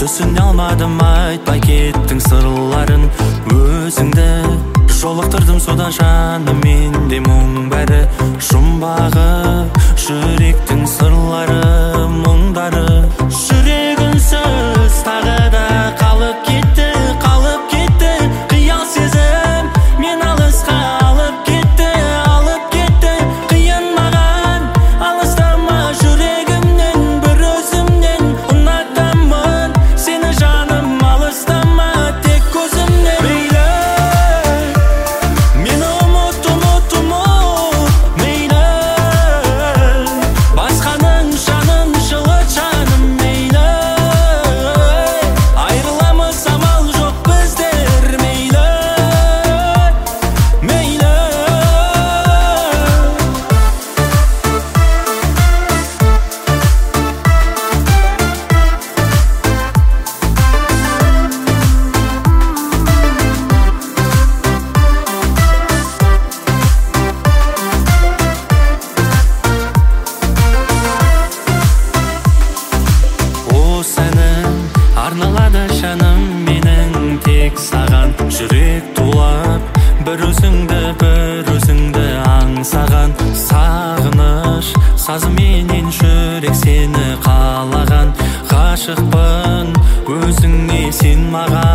түсіне алмадым, айтпай кеттің сырларын. Өзіңді жолықтырдым содан жаным, менде мұң бәрі. Жұмбағы жүректің сырлары, мұңдары. Жүрегінсіз тағы да қалып кетті, қалып кетті. Қиял сезім мен алысқа алып кетті, алып кетті. Қиын маған алыстама жүрегімнен, бір өзімнен ұнатамын сені жаным, алыстама тек көзімнен. Мейлі мені ұмыт, ұмыт, ұмыт, мейлі басқаның жанын жылыт жаным, мейлі айрыламыз, амал жоқ біздер, мейлі, мейлі. Осы әнім арналады жаным менің тек саған. Жүрек тулап бір өзіңді аңсаған. Сағыныш сазыменен жүрек сені қалаған. Ғашықпын өзіңе сен маған.